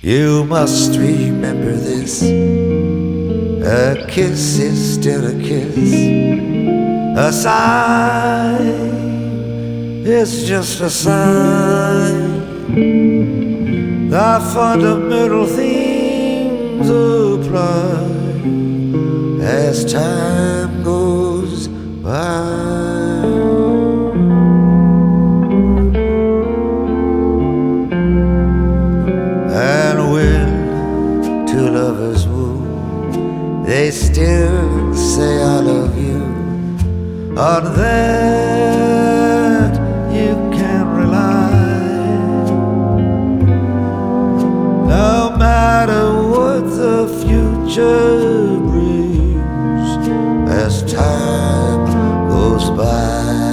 You must remember this. A kiss is still a kiss. A sigh is just a sigh. The fundamental themes apply as time goes by. Two lovers woo, they still say I love you. On that you can rely. No matter what the future brings as time goes by.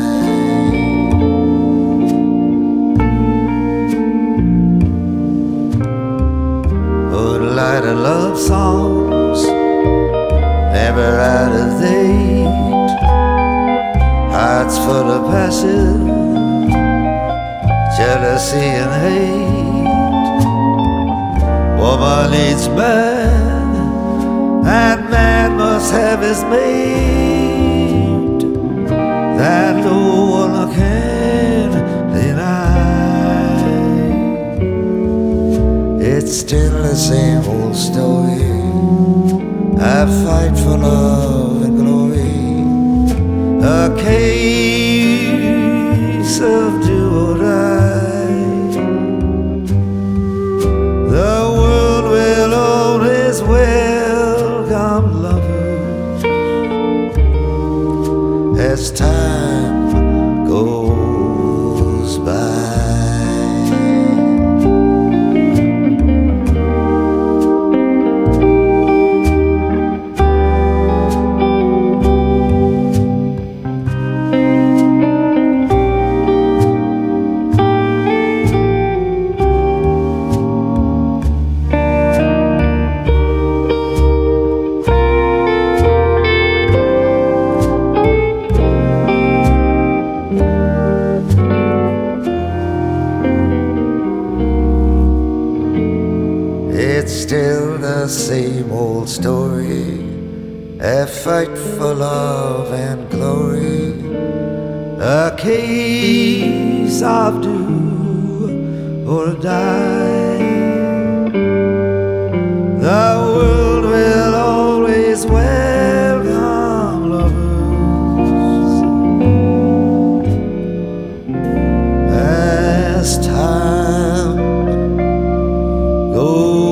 Love songs never out of date, hearts full of passion, jealousy and hate. Woman needs man, and man must have his mate, that no one can deny. It's still the same old story. I fight for love and glory. A case of do or die. The world will always welcome lovers as time goes by. It's still the same old story, a fight for love and glory, a case of do or die. The world will always welcome lovers as time goes